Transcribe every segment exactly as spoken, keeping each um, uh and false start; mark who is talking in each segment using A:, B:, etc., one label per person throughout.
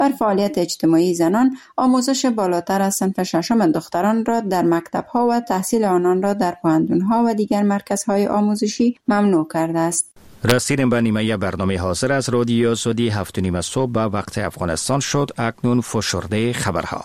A: بر فعالیت اجتماعی زنان، آموزش بالاتر از صنف ششم دختران را در مکتب‌ها و تحصیل آنان را در پوهنتون‌ها و دیگر مرکزهای آموزشی ممنوع کرده است.
B: رسیدیم به نیمه برنامه حاضر از رادیو آزادی هفت و نیم صبح به وقت افغانستان شد. اکنون فشرده خبرها.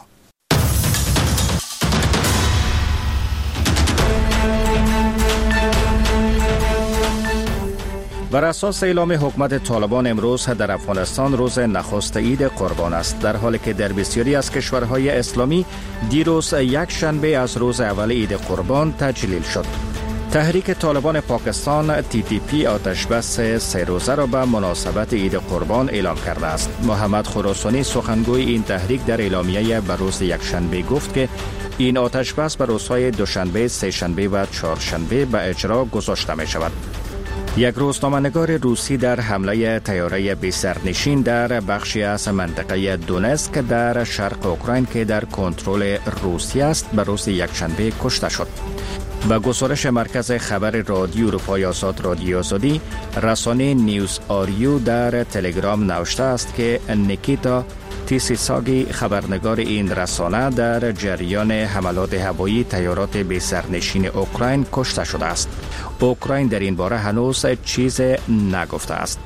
B: بر اساس اعلام حکومت طالبان امروز در افغانستان روز نخست عید قربان است، در حالی که در بسیاری از کشورهای اسلامی دیروز یک شنبه از روز اول عید قربان تجلیل شد. تحریک طالبان پاکستان تی تی پی آتش بس سه روزه را به مناسبت عید قربان اعلام کرده است. محمد خراسانی سخنگوی این تحریک در اعلامیه به روز یکشنبه گفت که این آتش بس به روزهای دوشنبه، سه شنبه و چهارشنبه به اجرا گذاشته می شود. یک روزنامه‌نگار روسی در حمله طیاره بی سرنشین در بخشی از منطقه دونسک در شرق اوکراین که در کنترل روسیه است به روز یکشنبه کشته شد. با گزارش مرکز خبر رادیو اروپای آزاد رادیو آزادی، رسانه نیوز آریو در تلگرام نوشته است که نیکیتا تیسیساگی خبرنگار این رسانه در جریان حملات هوایی طیارات بی سرنشین اوکراین کشته شده است. اوکراین در این باره هنوز چیز نگفته است.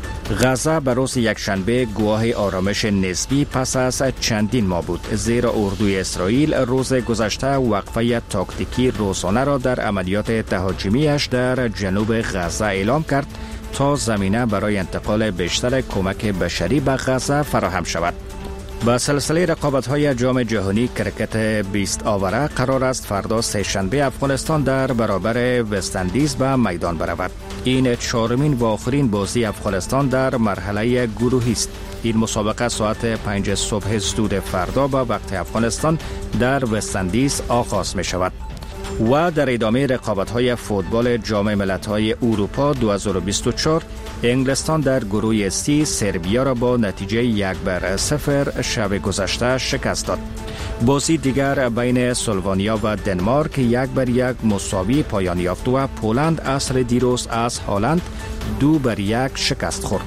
B: غزه به روز یکشنبه گواه آرامش نسبی پس از چندین ماه بود، زیرا اردوی اسرائیل روز گذشته وقفه تاکتیکی روزانه را در عملیات تهاجمیش در جنوب غزه اعلام کرد تا زمینه برای انتقال بیشتر کمک بشری به غزه فراهم شود. با سلسله رقابت‌های جام جهانی کرکت بیست آوره قرار است فردا سه شنبه افغانستان در برابر وست‌اندیز به میدان برود. این چهارمین و آخرین بازی افغانستان در مرحله گروهی است. این مسابقه ساعت پنج صبح زود فردا با وقت افغانستان در وست‌اندیز آغاز می شود. و در ادامه رقابت‌های فوتبال جام ملت‌های اروپا دو هزار و بیست و چهار انگلستان در گروه سی سربیا را با نتیجه یک بر صفر شب گذشته شکست داد. بازی دیگر بین سلوونیا و دنمارک یک بر یک مساوی پایان یافت و پولند عصر دیروز از هلند دو بر یک شکست خورد.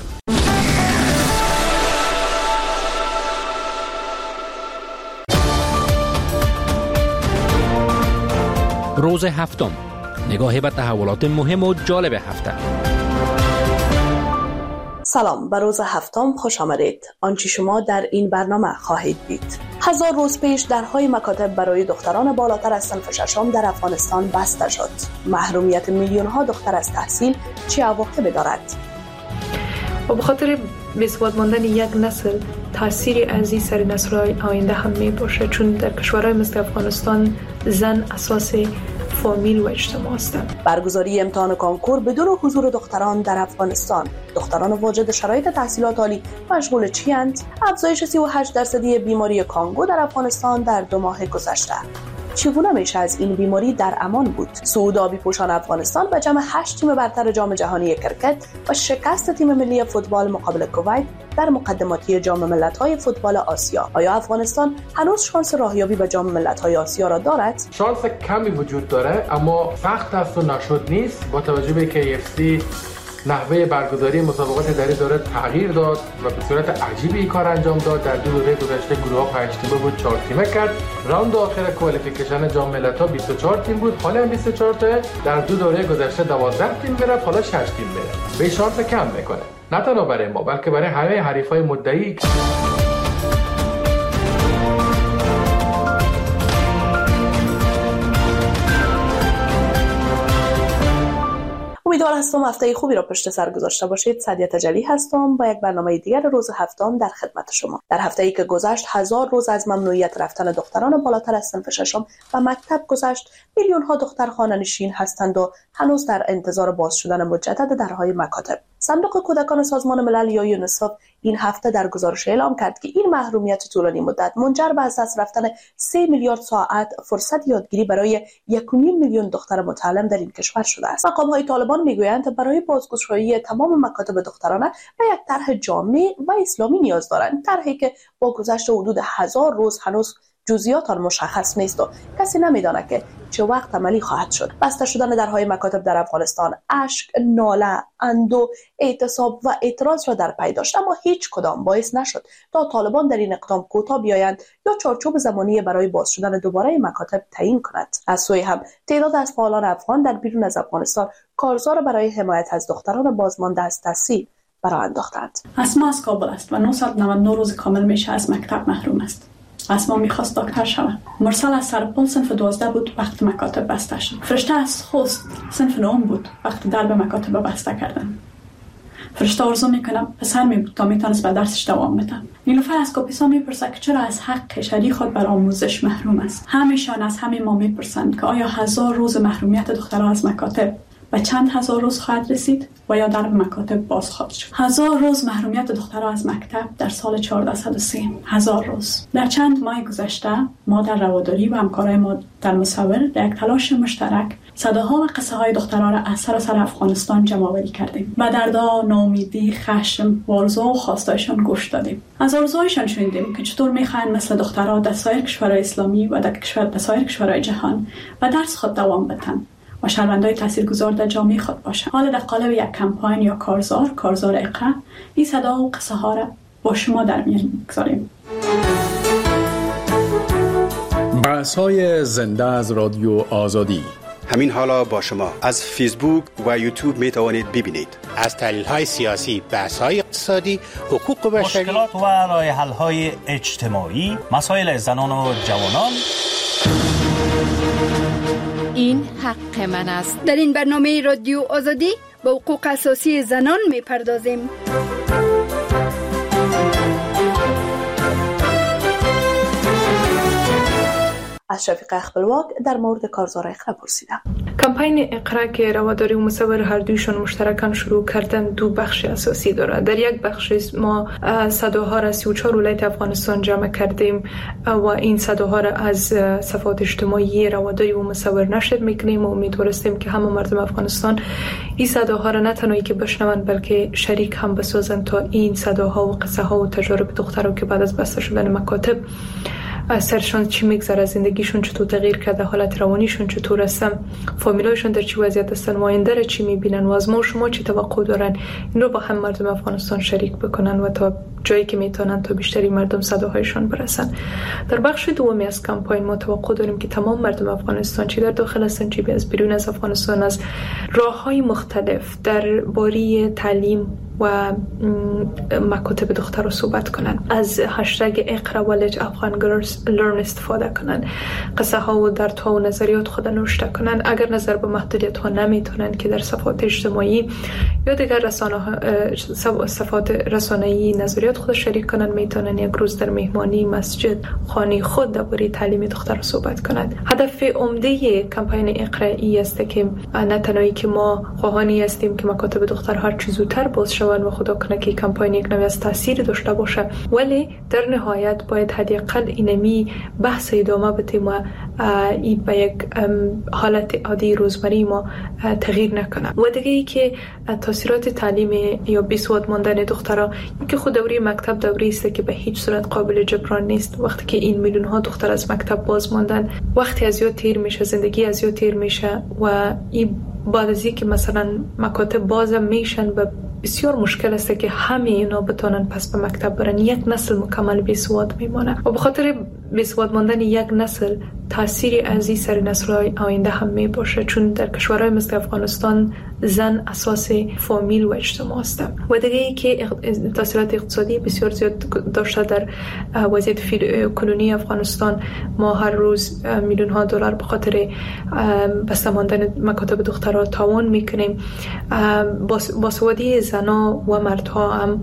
C: روز هفتم، نگاهی به تحولات مهم و جالب هفته.
D: سلام، به روز هفتم خوش آمدید. آنچه شما در این برنامه خواهید دید: هزار روز پیش درهای مکاتب برای دختران بالاتر از صنف ششم در افغانستان بسته شد. محرومیت میلیون ها دختر از تحصیل چه عواقبی دارد؟
E: و به خاطر بی‌سواد ماندن یک نسل تأثیری عزیز سر نسل‌های آینده هم می باشه، چون در کشورهای مثل افغانستان زن اساس فامیل و اجتماع هستند.
D: برگزاری امتحان کانکور بدون حضور دختران در افغانستان. دختران واجد شرایط تحصیلات عالی مشغول چی اند؟ افزایش سی و هشت درصدی بیماری کانگو در افغانستان در دو ماه گذشته. چگونه میشه از این بیماری در امان بود؟ صعود آبی پوشان افغانستان به جمع هشت تیم برتر جام جهانی کرکت و شکست تیم ملی فوتبال مقابل کویت در مقدماتی جام ملت‌های فوتبال آسیا. آیا افغانستان هنوز شانس راهیابی به جام ملت‌های آسیا را دارد؟
F: شانس کمی وجود داره، اما سخت است و نشد نیست، با توجه به که ای اف سی نحوه برگزاری مسابقات در دوره تغییر داد و به صورت عجیبی کار انجام داد. در دو دوره گذشته گروه ها پنج تیمه بود، چهار تیمه کرد. راند آخر کوالیفیکیشن جام ملت‌ها بیست و چهار تیم بود، حالا هم بیست و چهار تا. در دو دوره گذشته دوازده تیم میرفت، حالا شش تیم میره. به شانس کم میکنه، نه تنها برای ما بلکه برای همه حریفای مدعی.
D: امیدوار هستم هفته خوبی را پشت سر گذاشته باشید. سعدیه تجلی هستم با یک برنامه دیگر روز هفتم در خدمت شما. در هفته‌ای که گذشت هزار روز از ممنوعیت رفتن دختران بالاتر از صنف ششم و مکتب گذشت. میلیون ها دختر خانه‌نشین هستند و هنوز در انتظار باز شدن مجدد درهای مکاتب. صندوق کودکان سازمان ملل یا یونیسف این هفته در گزارش اعلام کرد که این محرومیت طولانی مدت منجر به از دست رفتن سه میلیارد ساعت فرصت یادگیری برای یک و نیم میلیون دختر متعلم در این کشور شده است. مقام‌های طالبان میگویند برای بازگشایی تمام مکاتب دخترانه به یک طرح جامع و اسلامی نیاز دارند، طرحی که با گذشت حدود هزار روز هنوز جزئیات آن مشخص نیست و کسی نمیداند که چه وقت عملی خواهد شد. بسته شدن درهای مکاتب در افغانستان اشک، ناله، اندو، اعتصاب و اعتراض را در پی داشت، اما هیچ کدام باعث نشد تا طالبان در این اقدام کوتاه بیایند یا چارچوب زمانی برای باز شدن دوباره مکاتب تعیین کند. از سوی هم تعداد از فعالان افغان در بیرون از افغانستان کارزار برای حمایت از دختران بازمانده از تحصیل برآ انداختند.
G: اسما از کابل است و نهصد و نود و نه روز کامل میشه از مکتب محروم است. اسما میخواست دکتر شود. مرسل از سرپل صنف دوازده بود وقت مکاتب بسته شد. فرشته از خوست صنف نهم بود وقت درب مکاتب بسته کردن. فرشته آرزو میکنه پسر می بود تا میتونست به درسش دوام بده. نیلوفر از کاپیسا میپرسه که چرا از حق شریک خود بر آموزش محروم است. همیشان از همه ما میپرسند که آیا هزار روز محرومیت دخترها از مکاتب و چند هزار روز خواهد رسید و یا در مکاتب باز خواهد شد. هزار روز محرومیت دخترها از مکتب در سال چهارده و سی. هزار روز. در چند ماه گذشته ما در رواداری و همکارای ما در مصور در یک تلاش مشترک صداها و قصه های دخترها را از سراسر افغانستان جمع آوری کردیم و دردا، ناامیدی، خشم، آرزو و خواستایشان گوش دادیم. از آرزوهایشان شنیدیم که چطور میخواهند مثل دخترها در سایر کشورهای اسلامی و در کشور سایر کشورهای جهان و درس خود دوام بدهند و شهروندای تاثیرگذار در جامعه خود باشند. حالا در قالب یک کمپاین یا کارزار، کارزار اقرا، این صدا و قصه ها را با شما در میان میگذاریم.
H: بحث‌های زنده از رادیو آزادی.
I: همین حالا با شما از فیسبوک و یوتیوب می توانید ببینید.
J: از تحلیل‌های سیاسی، بحث‌های اقتصادی، حقوق بشری،
K: مشکلات و راه حل‌های اجتماعی، مسائل زنان و جوانان.
L: این حق من است. در این برنامه رادیو آزادی به حقوق اساسی زنان می‌پردازیم.
D: از شفیق اخبلواک در مورد کارزار اقرا پرسیدم.
E: کمپین اقرا که رواداری و مصور هر دویشون مشترکاً شروع کردن دو بخش اساسی داره. در یک بخش ما صداها را سی و چهار ولایت افغانستان جمع کردیم و این صداها را از صفحات اجتماعی رواداری و مصور نشر میکنیم و امیدوارستیم که همه مردم افغانستان این صداها را نه تنهایی که بشنوند بلکه شریک هم بسازند تا این صداها و قصه ها و تجارب دخترها که بعد از بسته شدن مکاتب سرشان چی میگذره، زندگیشون چطور تغییر کرده، حالت روانیشون چطور هستن، فامیلایشون در چی وضعیت هستن و آینده را چی میبینن و از ما و شما چی توقع دارن، این رو با هم مردم افغانستان شریک بکنن و تا جایی که میتونن تا بیشتری مردم صداهایشان برسن. در بخش دومی از کمپاین ما توقع داریم که تمام مردم افغانستان چی در داخل هستن چی از بیرون از افغانستان از راههای مختلف در باری تعلیم و مکاتب دختر رو صحبت کنن، از هشتگ اقرا ولج افغان گرلز لرن استفاده کنن، قصه ها و دردها و نظریات خود نوشته کنن. اگر نظر به محدودیت ها نمیتونن که در صفحات اجتماعی یا دیگر رسانه صفحات رسانه‌ای نظریات خود شریک کنن، میتونن یک روز در مهمانی مسجد خانه خود درباره تعلیم دختر رو صحبت کنند. هدف عمده کمپین اقرایی است که نه تنهایی که ما خواهانی هستیم که مکاتب دختر هر چه زودتر باز شوند و خدا کنه که کمپین یک نوع از تاثیر داشته باشه، ولی در نهایت باید حداقل اینمی بحث ادامه بدیم و این به یک حالت عادی روزمره ما تغییر نکنه. و دیگه ای که تاثیرات تعلیم یا بیسواد ماندن دخترها، اینکه خود دوره مکتب دوره است که به هیچ صورت قابل جبران نیست. وقتی که این میلیون ها دختر از مکتب باز ماندن، وقتی از یاد تیر میشه، زندگی از یاد تیر میشه و این بعد از اینکه مثلا مکاتب باز میشن و بسیار مشکل است که همه اینا بتونن پس به مکتب برن، یک نسل مکمل بیسواد میمونه و به خاطر بیسواد ماندن یک نسل تأثیری از این سر نسل‌های آینده هم می باشه، چون در کشورهای مثل افغانستان زن اساس فامیل و اجتماع است. و دیگه ای که تاثیرات اقتصادی بسیار زیاد داشته در وضعیت کنونی افغانستان. ما هر روز میلیون ها دلار به خاطر بسته ماندن مکاتب دخترها تاوان میکنیم. باسوادی زنها و مردها هم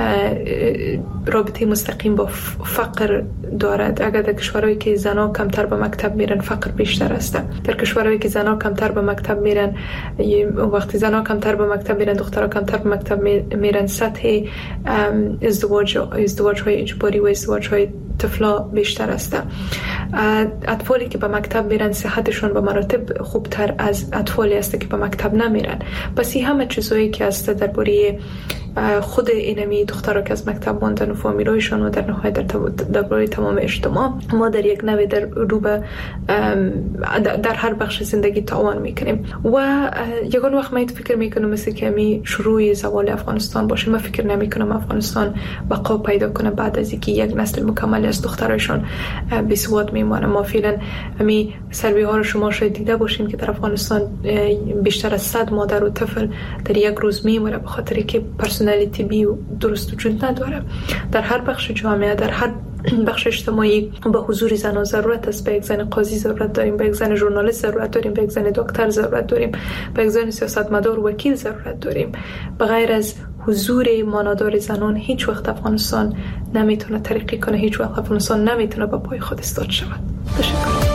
E: رابطه مستقیم با فقر دارد. اگر در کشورهایی که زنها کمتر به مکتب میرن فقر بیشتر است. در کشورهایی که زنها کمتر به مکتب میرن، وقتی زنها کمتر به مکتب میرن دخترها کمتر به مکتب میرن، سطح ازدواج ازدواج های اجباری و ازدواج های طفلا بیشتر است. اطفالی که به مکتب میرن صحتشون به مراتب خوبتر از اطفالی است که به مکتب نمیرن. پس این همه چیزایی که است درباره خود اینمی دخترها که از مکتب ماندن و فامیلایشان و در نهایت در درباره تمام اجتماع ما در یک نوع در رو به در هر بخش زندگی تعاون میکنیم و یگان وقت من فکر میکنم مثل که می شروع زوال افغانستان باشه. من فکر نمیکنم افغانستان بقا پیدا کنه بعد از اینکه یک نسل مکمل از دخترایشان بی سواد میمونه. ما فعلا می سروی ها رو شما شاید دیده باشین که در افغانستان بیشتر از صد مادر و طفل در یک روز میمونه به خاطر که پرسنل طبی درست وجود نداره. در هر بخش جامعه، در هر بخش اجتماعی به حضور زنان ضرورت است. به یک زن قاضی ضرورت داریم، به یک زن ژورنالیست ضرورت داریم، به یک زن دکتر ضرورت داریم، به یک زن سیاستمدار و وکیل ضرورت داریم. بغیر از حضور مانادار زنان هیچ وقت افغانستان نمیتونه ترقی کنه، هیچ وقت افغانستان نمیتونه به پای خود ایستاد شود. تشکر.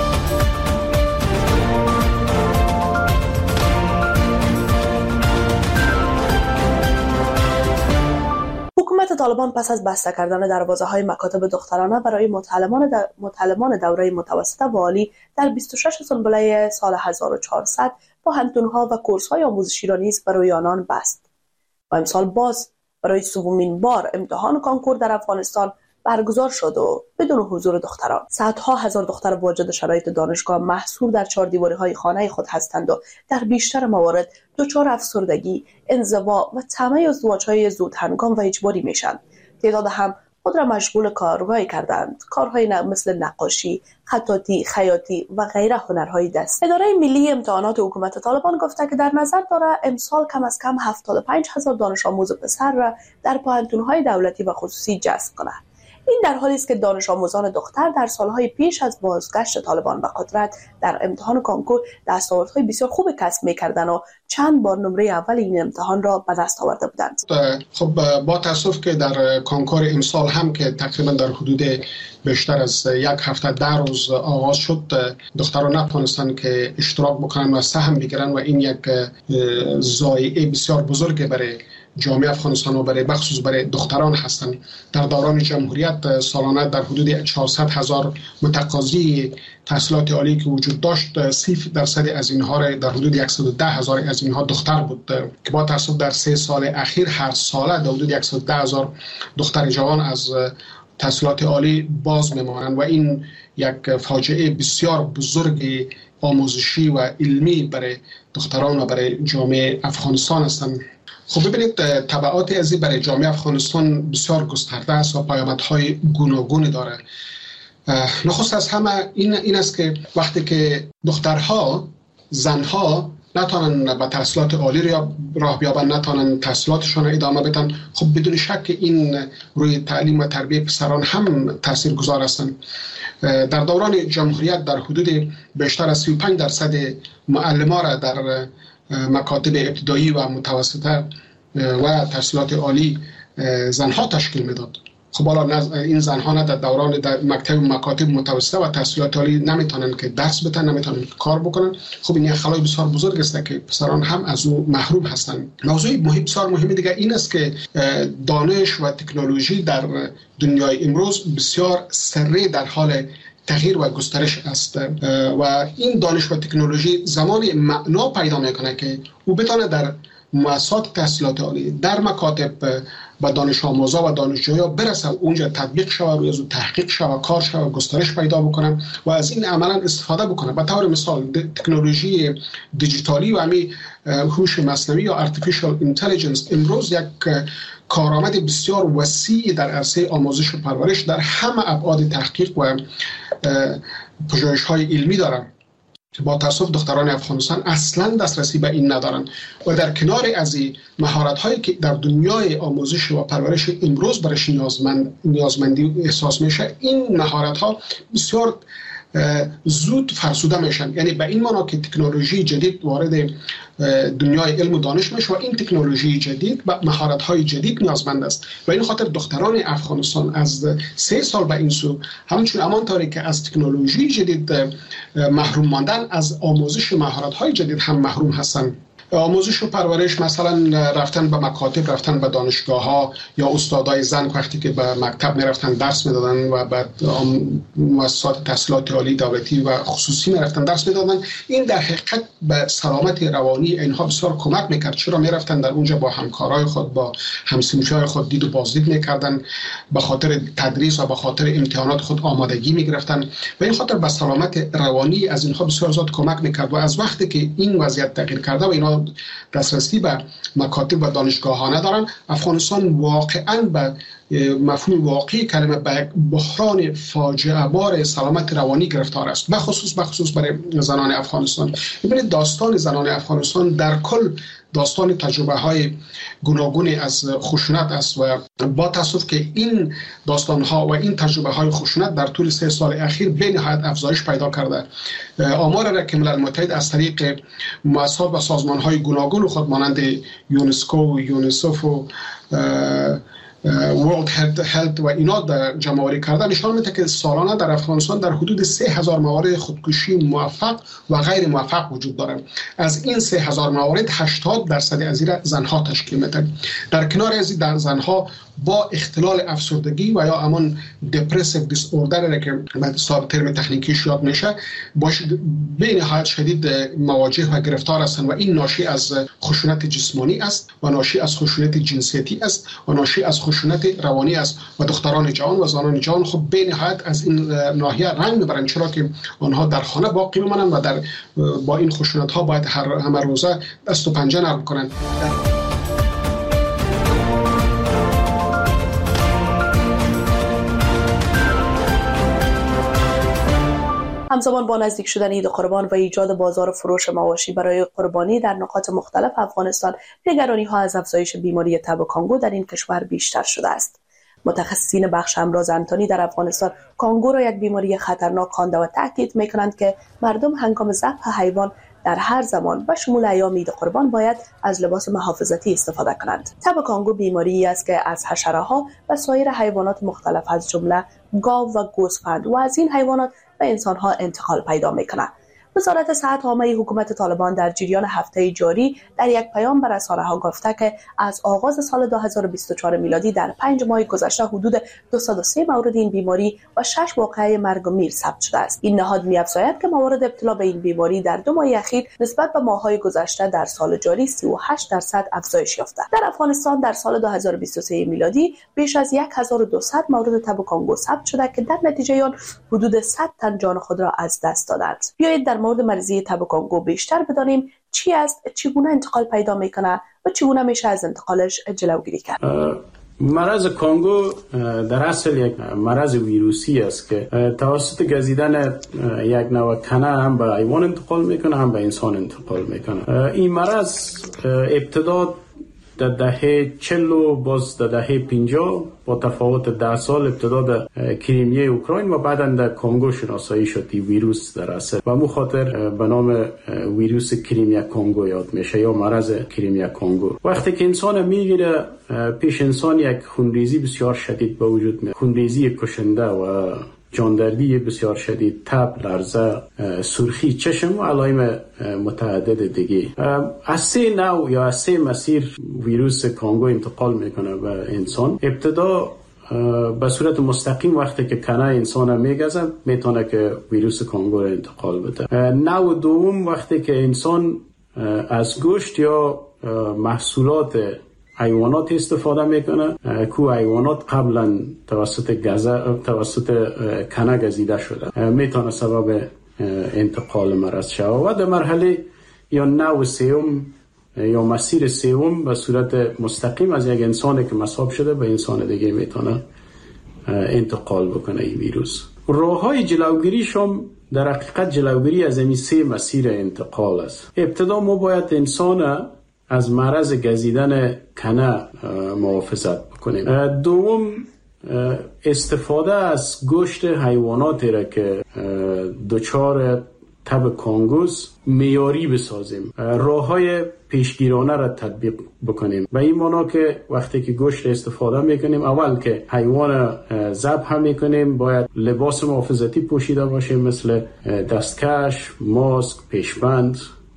D: حکومت طالبان پس از بسته کردن دروازه‌های مکاتب دخترانه برای متعلمان د... متعلمان دوره متوسطه و عالی در بیست و شش سنبله سال هزار و چهارصد پوهنتون‌ها و کورس‌های آموزشی را نیز برای آنان بست و امسال باز برای سومین بار امتحان کانکور در افغانستان برگزار شد و بدون حضور دختران. صدها هزار دختر واجد شرایط دانشگاه محصور در چهار دیواره‌های خانه خود هستند و در بیشتر موارد دچار افسردگی، انزوا و طمع ازدواج‌های زود هنگام و اجباری میشن. تعداد هم خود را مشغول کارهایی کردند، کارهای مثل نقاشی، خطاطی، خیاطی و غیره هنرهای دست. اداره ملی امتحانات حکومت طالبان گفته که در نظر داره امسال کم از کم هفتاد و پنج هزار دانش آموز پسر را در پوهنتون‌های دولتی و خصوصی جذب کنه. این در حالی است که دانش آموزان دختر در سالهای پیش از بازگشت طالبان به قدرت در امتحان کانکور دستاوردهای بسیار خوب کسب می‌کردند و چند بار نمره اول این امتحان را به دست آورده بودند.
M: خب با تاسف که در کانکور امسال هم که تقریبا در حدود بیشتر از یک هفته ده روز آغاز شد، دختران نتوانستند که اشتراک بکنن و سهم بگیرن و این یک ضایعه بسیار بزرگ برای جامعه افغانستان و برای بخصوص برای دختران هستند. در دوران جمهوریت سالانه در حدود چهارصد هزار متقاضی تحصیلات عالی که وجود داشت، سی درصد از اینها در حدود صد و ده هزار از اینها دختر بود که با تاسف در سه سال اخیر هر ساله در حدود صد و ده هزار دختر جوان از تحصیلات عالی باز میمانند و این یک فاجعه بسیار بزرگ آموزشی و علمی برای دختران و برای جامعه افغانستان هستند. خب ببینید تبعات از این برای جامعه افغانستان بسیار گسترده است و پیامدهای گوناگونی داره. نخست از همه این این است که وقتی که دخترها، زنها نتونن به تحصیلات عالی راه بیابن، نتونن تحصیلاتشون ادامه بدن، خب بدون شک این روی تعلیم و تربیت پسران هم تاثیرگذار هستند. در دوران جمهوریت در حدود بیشتر از سی و پنج درصد معلمان را در مکاتب ابتدایی و متوسطه و تحصیلات عالی زنها تشکیل میداد. خب حالا این زنها نه در دوران در مکتب مکاتب متوسطه و تحصیلات عالی نمیتونن که درس بدن، نمیتونن کار بکنن. خب این یک خلای بسیار بزرگ است که پسران هم از او محروم هستند. موضوع مهم بسیار مهم دیگه این است که دانش و تکنولوژی در دنیای امروز بسیار سریع در حال تغییر و گسترش است و این دانش و تکنولوژی زمانی معنا پیدا میکنه که او بتونه در مؤسسات تحصیلات عالی، در مکاتب با دانش آموزا و دانشجویا برسه، اونجا تطبیق شود، روی از تحقیق شود، کار شود، گسترش پیدا بکنن و از این عملا استفاده بکنن. به طور مثال تکنولوژی دیجیتالی و همین هوش مصنوعی یا artificial intelligence امروز یک کارآمد بسیار وسیع در عرصه آموزش و پرورش در همه ابعاد تحقیق و پژوهش‌های علمی دارند. با تاسف دختران افغانستان اصلا دسترسی به این ندارند و در کنار از این مهارت‌هایی که در دنیای آموزش و پرورش امروز برش نیازمند نیازمندی احساس میشه، این مهارت‌ها بسیار زود فرسوده میشن. یعنی به این معنا که تکنولوژی جدید وارد دنیای علم و دانش میشه و این تکنولوژی جدید به مهارت‌های جدید نیازمند است و این خاطر دختران افغانستان از سه سال به این سو همچون همانطوری که از تکنولوژی جدید محروم ماندن، از آموزش مهارت‌های جدید هم محروم هستند. آموزش و پرورش، مثلا رفتن به مکاتب، رفتن به دانشگاه ها، یا استادای زن وقتی که به مکتب میرفتن درس میدادن و بعد مؤسسات تحصیلات عالی دولتی و خصوصی میرفتن درس میدادن، این در حقیقت به سلامت روانی اینها بسیار کمک میکرد. چرا میرفتن در اونجا با همکارای خود، با همسنفیای خود دید و بازدید میکردن، به خاطر تدریس و به خاطر امتحانات خود آمادگی میگرفتن و این خاطر به سلامت روانی از اینها بسیار زیاد کمک میکرد. و از وقتی که این وضعیت تغییر کرده و اینا دسترسی به مکاتب و دانشگاه ها ندارن، افغانستان واقعا به مفهوم واقعی کلمه به بحران فاجعه بار سلامت روانی گرفتار است، به خصوص به خصوص برای زنان افغانستان. ببینید داستان زنان افغانستان در کل داستان تجربه های گوناگونی از خشونت است و با تاسف که این داستان ها و این تجربه های خشونت در طول سه سال اخیر به نهایت افزایش پیدا کرده. آمار را که ملل متحد از طریق مؤسسات و سازمان های گوناگون خود مانند یونسکو و یونیسف و World Health و اینا در جمع‌آوری کرده نشان میده که سالانه در افغانستان در حدود سه هزار موارد خودکشی موفق و غیر موفق وجود دارد. از این سه هزار موارد هشتاد درصد از این زنها تشکیل میده. در کنار از این زنها با اختلال افسردگی و یا همان دپرسیو دیس اوردر که به صاحب ترم تکنیکیش یاد میشه باش به نهایت شدید مواجه و گرفتار هستند و این ناشی از خشونت جسمانی است و ناشی از خشونت جنسیتی است و ناشی از خشونت روانی است و دختران جوان و زنان جوان خب به نهایت از این ناحیه رنج میبرند، چرا که آنها در خانه باقی بمانند و در با این خشونت ها باید هر همه روزه دست و پنجه نرم کنند.
D: همزمان با نزدیک شدن عید قربان و ایجاد بازار فروش مواشی برای قربانی در نقاط مختلف افغانستان، نگرانی‌ها از افزایش بیماری تب کانگو در این کشور بیشتر شده است. متخصصین بخش امراض انتانی در افغانستان کانگو را یک بیماری خطرناک خوانده و تاکید می‌کنند که مردم هنگام ذبح حیوان در هر زمان و شمول ایام عید قربان باید از لباس محافظتی استفاده کنند. تب کانگو بیماری است که از حشره‌ها و سایر حیوانات مختلف از جمله گاو و گوسفند و از این حیوانات به انسان‌ها انتقال پیدا می‌کند. وزارت صحت عامه حکومت طالبان در جریان هفته جاری در یک پیام به رسانه‌ها گفته که از آغاز سال دو هزار و بیست و چهار میلادی در پنج ماه گذشته حدود دویست و سه مورد این بیماری و شش واقعه مرگ و میر ثبت شده است. این نهاد می‌افزاید که موارد ابتلا به این بیماری در دو ماه اخیر نسبت به ماه‌های گذشته در سال جاری سی و هشت درصد افزایش یافته. در افغانستان در سال دو هزار و بیست و سه میلادی بیش از هزار و دویست مورد تب کانگو ثبت شده که در نتیجه آن حدود صد تن جان خود را از دست دادند. بیایید در مورد مریضی تب کانگو بیشتر بدانیم چی است، چگونه انتقال پیدا میکنه و چگونه میشه از انتقالش جلوگیری کرد.
N: مرض کانگو در اصل یک مرض ویروسی است که توسط گزیدن یک نوع کنه هم به حیوان انتقال میکنه هم به انسان انتقال میکنه. این مرض ابتدا در دهه چهل و باز در دهه پنجاه با تفاوت ده سال ابتدا در کریمیه اوکراین و بعدا در کانگو شناسایی شد این ویروس در اصل و مو خاطر به نام ویروس کریمیا کانگو یاد میشه یا مرض کریمیا کانگو. وقتی که انسان میگیره پیش انسان یک خونریزی بسیار شدید به وجود میاد، خونریزی کشنده و جاندردی بسیار شدید، تب، لرزه، سرخی چشم و علائم متعدد دیگه. از سه نوع یا از سه مسیر ویروس کانگو انتقال میکنه به انسان. ابتدا به صورت مستقیم وقتی که کنه انسان میگزه میتونه که ویروس کانگو را انتقال بده. نوع دوم وقتی که انسان از گوشت یا محصولات حیوانات استفاده میکنه کو حیوانات قبلا توسط گزه توسط کنه گزیده شده میتونه سبب انتقال مرض شود. و در مرحله یا نوع سوم یا مسیر سوم به صورت مستقیم از یک انسانی که مصاب شده به انسان دیگه میتونه انتقال بکنه این ویروس. راههای جلوگیریش هم در حقیقت جلوگیری از این سه مسیر انتقال است. ابتدا ما باید انسان از مرض گزیدن کنه محافظت بکنیم. دوم استفاده از گوشت حیواناتی را که دچار تب کانگوس معیاری بسازیم، راههای پیشگیرانه را تطبیق بکنیم. و این معنا که وقتی که گوشت استفاده میکنیم اول که حیوان ذبح میکنیم باید لباس محافظتی پوشیده باشیم مثل دستکش، ماسک، پیشبند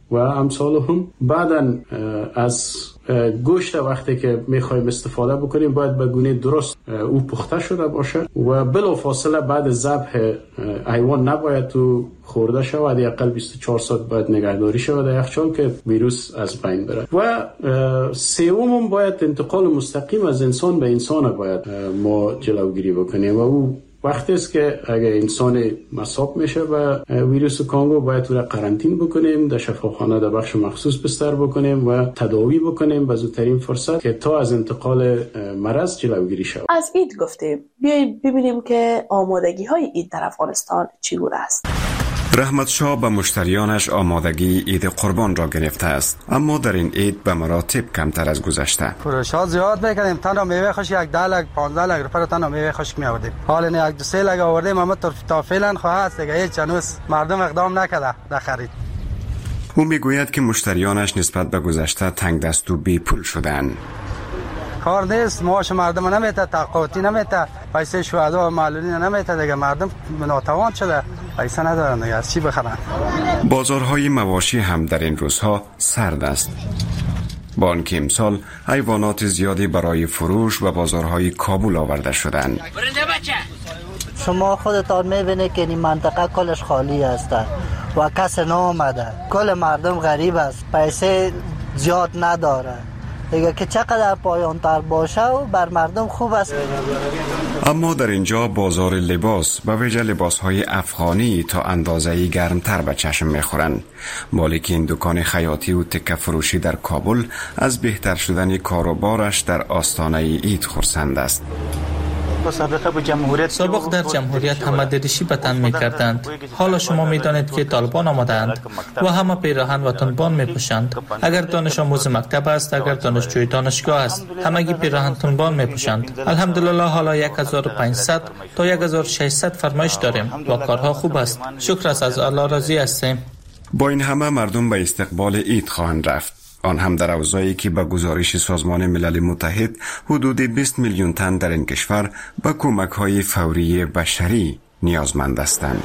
N: و امثال هم. بعدا از گوشت وقتی که میخوایم استفاده بکنیم باید به گونه درست او پخته شده باشه و بلافاصله بعد ذبح حیوان نباید تو خورده شود، حداقل بیست و چهار ساعت باید نگهداری شود در یخچال که ویروس از بین بره. و سوم باید انتقال مستقیم از انسان به انسان باید ما جلوگیری بکنیم و او وقتی است که اگر انسان مصاب میشه و ویروس کانگو باید او را قرنطین بکنیم، در شفاخانه در بخش مخصوص بستر بکنیم و تداوی بکنیم به زودترین فرصت که تا از انتقال مرض جلوگیری شود.
D: از عید گفتیم، بیایید ببینیم که آمادگی های عید در افغانستان چگونه است.
O: رحمت شاه به مشتریانش آمادگی عید قربان را گرفته است، اما در این عید به مراتب کمتر از گذشته.
P: فروشات زیاد میکنیم، تنها میوه خشک یک ده لک پانزده لک روپیه تنها میوه خشک می آوردیم. حالا یک دو سه لک آوردیم، اما تا فعلا خواهد دیگه هیچ هنوز مردم اقدام نکرده در خرید.
O: او میگوید که مشتریانش نسبت به گذشته تنگ دست و بی پول شدند.
P: کار نیست، معاش مردم نمیته، تقاطی نمیته، پیسه شهدا و معلولین نمیته، دیگه مردم ناتوان شده، پیسه ندارن دیگه از چی بخرن.
O: بازارهای مواشی هم در این روزها سرد است. با آنکه امسال حیوانات زیادی برای فروش و بازارهای کابل آورده شدند.
Q: شما خودتان میبینید که این منطقه کلش خالی است و کس نامده، کل مردم غریب است، پیسه زیاد نداره دیگه که چقدر پایان تر باشه و بر مردم خوب است.
O: اما در اینجا بازار لباس و ویژه لباس‌های افغانی تا اندازه‌ای گرمتر به چشم می‌خورند. مالک این دکان خیاطی و تکه فروشی در کابل از بهتر شدن کاروبارش در آستانه عید خرسند است.
R: سابق در جمهوریت همه دریشی به تن می کردند. حالا شما می دانید که طالبان آمدند و همه پیراهن و تنبان می پوشند. اگر دانش آموز مکتب است، اگر دانشجوی دانشگاه است، همگی پیراهن تنبان می پوشند. الحمدلله حالا یک هزار و پانصد تا یک هزار و ششصد فرمایش داریم و کارها خوب است. شکر است، از الله راضی هستیم.
O: با این همه مردم به استقبال عید خواهند رفت، آن هم در اوضاعی که به گزارش سازمان ملل متحد حدود بیست میلیون تن در این کشور به کمک‌های فوری بشری نیازمند هستند.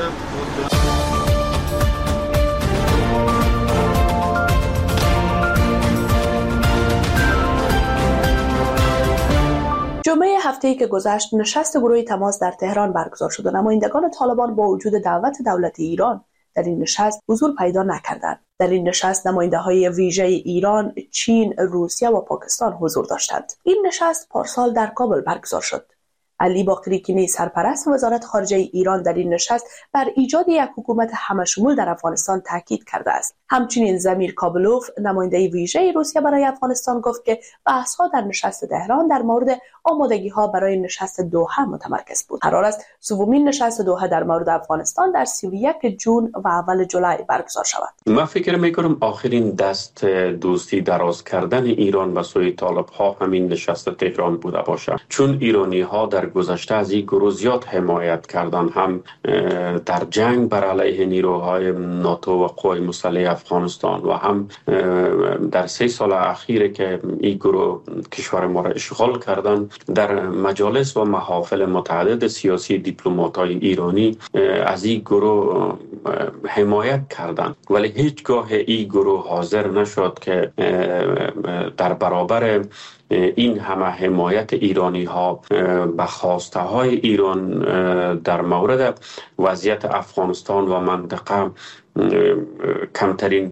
D: جمعه هفته‌ای که گذشت نشست گروه تماس در تهران برگزار شد و نمایندگان طالبان با وجود دعوت دولت ایران در این نشست حضور پیدا نکردند. در این نشست نماینده‌های ویژه ایران، چین، روسیه و پاکستان حضور داشتند. این نشست پارسال در کابل برگزار شد. علی باقری کنی سرپرست وزارت خارجه ایران در این نشست بر ایجاد یک حکومت همشمول در افغانستان تاکید کرده است. همچنین زمیر کابلوف نماینده ویژه روسیه برای افغانستان گفت که بحث‌ها در نشست تهران در مورد آمادگی‌ها برای نشست دوحه متمرکز بود. قرار است سومین نشست دوحه در مورد افغانستان در سی و یک جون و اول جولای برگزار شود.
S: من فکر می‌کنم آخرین دست دوستی دراز کردن ایران به سوی طالب‌ها همین نشست تهران بوده باشد، چون ایرانی‌ها در گذشته از این گروه زیاد حمایت کردن، هم در جنگ بر علیه نیروهای ناتو و قوای مسلح افغانستان و هم در سه سال اخیر که این گروه کشور ما را اشغال کردن، در مجالس و محافل متعدد سیاسی دیپلمات‌های ایرانی از این گروه حمایت کردند، ولی هیچگاه این گروه حاضر نشد که در برابر این همه حمایت ایرانی ها به خواسته های ایران در مورد وضعیت افغانستان و منطقه کمترین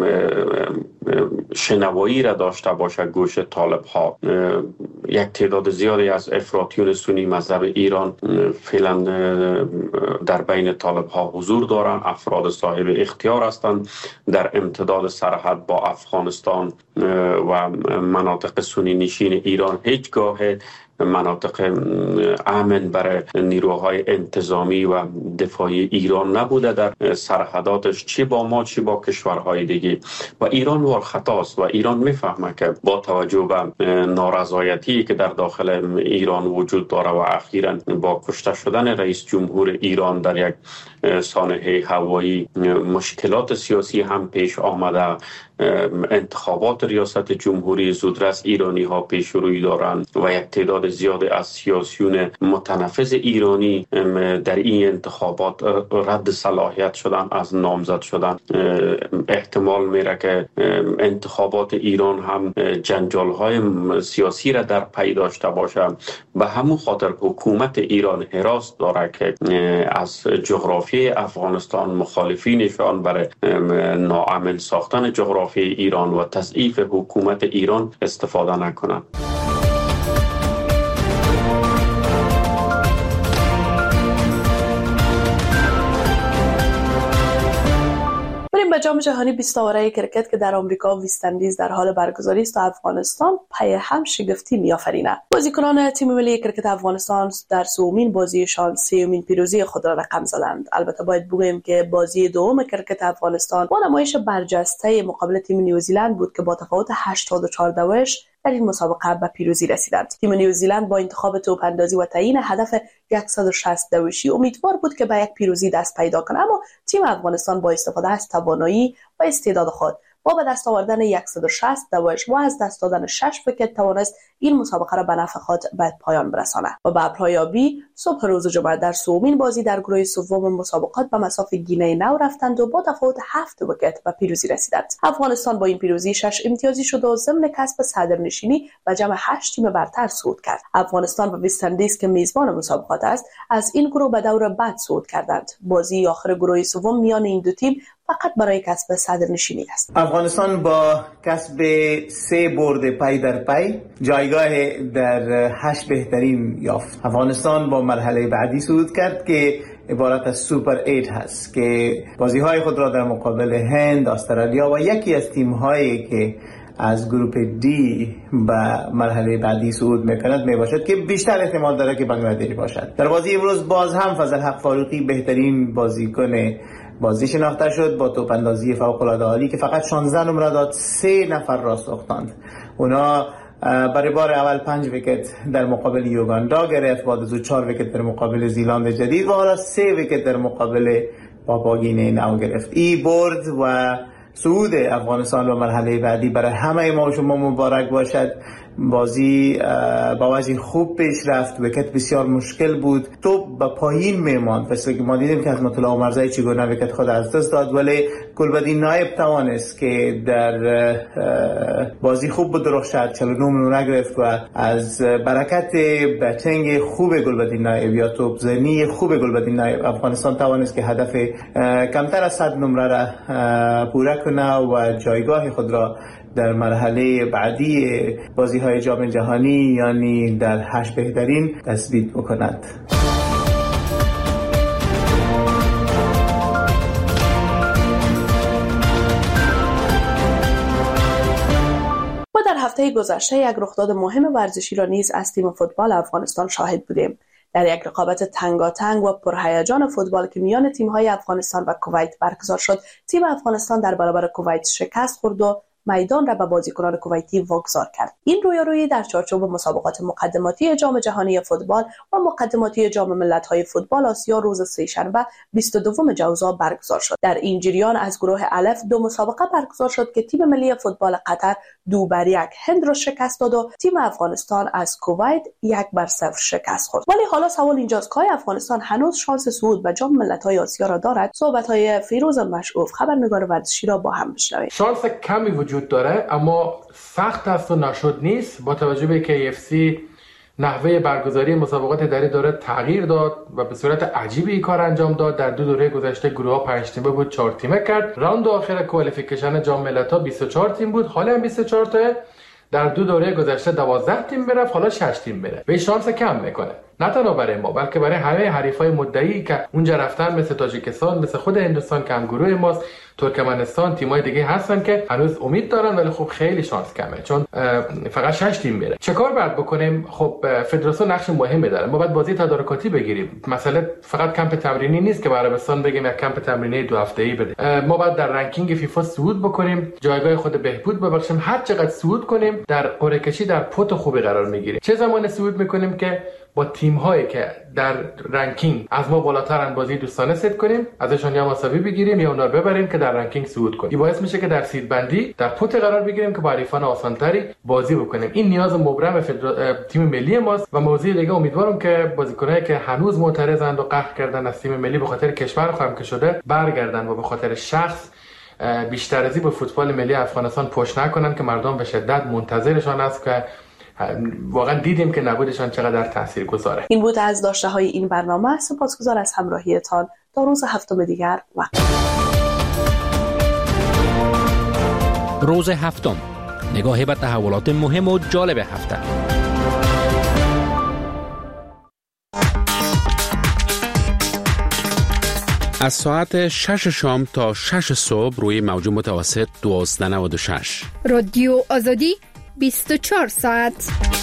S: شنوایی را داشته باشه گوش طالب ها. یک تعداد زیادی از افراطیون سنی مذهب ایران فعلا در بین طالب ها حضور دارند، افراد صاحب اختیار هستند در امتداد سرحد با افغانستان و مناطق سنی نشین ایران. هیچگاه مناطق امن برای نیروهای انتظامی و دفاعی ایران نبوده در سرحداتش، چی با ما چی با کشورهای دیگه، و ایران ور خطاست و ایران میفهمه که با توجه به نارضایتی که در داخل ایران وجود داره و اخیراً با کشته شدن رئیس جمهور ایران در یک سانحه هوایی مشکلات سیاسی هم پیش آمده. انتخابات ریاست جمهوری زودرس ایرانی ها پیش روی دارند و یک تعداد زیاد از سیاسیون متنفذ ایرانی در این انتخابات رد صلاحیت شدن، از نامزد شدن. احتمال میره که انتخابات ایران هم جنجال های سیاسی را در پی داشته باشه. به همون خاطر حکومت ایران حراس داره که از جغرافی افغانستان مخالفینشان برای ناامن ساختن جغرافی ایران و تضعیف حکومت ایران استفاده نکنند.
D: بریم به جام جهانی بیست آوره کرکت که در آمریکا وست اندیز در حال برگزاری است و افغانستان پی هم شگفتی می‌آفریند. بازیکنان تیم ملی کرکت افغانستان در سومین بازیشان سومین پیروزی خود را رقم زدند. البته باید بگوییم که بازی دوم کرکت افغانستان با نمایش برجسته مقابل تیم نیوزیلند بود که با تفاوت هشتاد و چهار دوش در این مسابقه به پیروزی رسیدند. تیم نیوزیلند با انتخاب توپ اندازی و تعیین هدف صد و شصت دوشی امیدوار بود که به یک پیروزی دست پیدا کنه، اما تیم افغانستان با استفاده از توانایی و استعداد خود با به دست آوردن صد و شصت دوش و از دست دادن شش ویکت توانست این مسابقه را به نفع خود به پایان برساند و به ابرهایابی صبح روز جمعه در سومین بازی در گروه سوم مسابقات به مصاف گینه نو رفتند و با تفاوت هفت ویکت به پیروزی رسیدند. افغانستان با این پیروزی شش امتیازی شد و ضمن کسب صدرنشینی و جمع هشت تیم برتر صعود کرد. افغانستان و وست اندیز که میزبان مسابقات است از این گروه به دور بعد صعود کردند. بازی آخر گروه سوم میان این دو تیم فقط برای کسب صدرنشینی است.
T: افغانستان با کسب سه برد پی در پی جایگاه در هشت بهترین یافت. افغانستان با مرحله بعدی صعود کرد که عبارت از سوپر ایت هست که بازی‌های خود را در مقابل هند، استرالیا و یکی از تیم‌هایی که از گروپ دی به مرحله بعدی صعود میکند میباشد که بیشتر احتمال داره که بنگلادش باشد. در بازی امروز باز هم فضل حق فاروقی بهترین بازیکن بازی شناخته شد با توپ اندازی فوق‌العاده عالی که فقط شانزده نمره داد، سه نفر را ساختند. اونا برای بار اول پنج ویکت در مقابل یوگاندا گرفت، بعد از او چهار ویکت در مقابل زیلند جدید و حالا سه ویکت در مقابل پاپاگینه نو گرفت. ای برد و صعود افغانستان به مرحله بعدی برای همه ما و شما مبارک باشد. بازی با وجه خوب پیش رفت، ویکت بسیار مشکل بود، توپ به پایین میماند، پس که ما دیدیم که از مطلع عمرزایی چگونه ویکت خود از دست داد، ولی گلبدی نایب توانست که در بازی خوب بدرخشد، چهل و نه نمره گرفت و از برکت بچنگ خوب گلبدی نایب یا توپ زنی خوب گلبدی نایب افغانستان توانست که هدف کمتر از صد نمره را پوره کنه و جایگاه خود را در مرحله بعدی بازی های جام جهانی یعنی در هشت بهترین تثبیت بکند.
D: ما در هفته گذشته یک رخداد مهم ورزشی را نیز از تیم فوتبال افغانستان شاهد بودیم. در یک رقابت تنگاتنگ و پرهیجان فوتبال که میان تیم‌های افغانستان و کویت برگزار شد، تیم افغانستان در برابر کویت شکست خورد و میدان را به بازیکنان کویتی واگذار کرد. این رویارویی در چارچوب مسابقات مقدماتی جام جهانی فوتبال و مقدماتی جام ملت‌های فوتبال آسیا روز سه‌شنبه بیست و دوم جوزا برگزار شد. در این جریان از گروه الف دو مسابقه برگزار شد که تیم ملی فوتبال قطر دو بر یک هند را شکست داد و تیم افغانستان از کویت یک بر صفر شکست خورد. ولی حالا سوال اینجاست که افغانستان هنوز شانس صعود به جام ملت‌های آسیا را دارد؟ صحبت‌های فیروز مشعوف خبرنگار ورزشی را با هم بشنوید.
F: شانس کمی وجود داره اما سخت است و نشد نیست. با توجه به که ای اف سی نحوه برگزاری مسابقات در این دوره تغییر داد و به صورت عجیبی این کار انجام داد. در دو دوره گذشته گروه ها پنج تیمه بود، چهار تیمه کرد. راند آخر کوالیفیکیشن جام ملت‌ها بیست و چهار تیم بود، حالا هم بیست و چهار تا. در دو دوره گذشته دوازده تیم میرفت، حالا شش تیم میره. به شانس کم میکنه، نه تنها برای ما بلکه برای همه حریفای مدعی که اونجا رفتن، مثل تاجیکستان، مثل خود هندوستان که هم گروه ماست، ترکمنستان، تیمای دیگه هستن که هنوز امید دارن ولی خب خیلی شانس کمه چون فقط شش تیم میره. چه کار باید بکنیم؟ خب فدراسیون نقش مهمی داره. ما باید بازی تدارکاتی بگیریم. مسئله فقط کمپ تمرینی نیست که برای عربستان بگیم یک کمپ تمرینی دو هفته‌ای بده. ما باید در رنکینگ فیفا صعود بکنیم، جایگاه خود بهبود ببخشیم. هر چقدر صعود کنیم در قرعه کشی در پوت خوبی قرار میگیریم. چه زمان صعود میکنیم که با تیم هایی که در رنکینگ از ما بالاترن بازی دوستانه ست کنیم، ازشان یا مساوی بگیریم یا اونا رو ببریم که در رنکینگ صعود کنیم. این باعث میشه که در سید بندی در پوت قرار بگیریم که با حریفان آسانتری بازی بکنیم. این نیاز مبرم تیم ملی ماست. و موضوع دیگه امیدوارم که بازیکنایی که هنوز معترضند و قهر کردن از تیم ملی به خاطر کشور خواهم که شده برگردن و به خاطر شخص بیشتر ازی به فوتبال ملی افغانستان پشت نکنن که مردم به شدت منتظرشان است که واقعا دیدیم که نبودشان چقدر تاثیرگذاره.
D: این بود از داشته های این برنامه. سپاسگزار از همراهیتان. تا روز هفتم دیگر وقت.
C: روز هفتم، نگاهی به تحولات مهم و جالب هفته.
U: از ساعت شش شام تا شش صبح روی موج متوسط دوازده نود و شش.
L: رادیو آزادی بیست و چهار ساعت.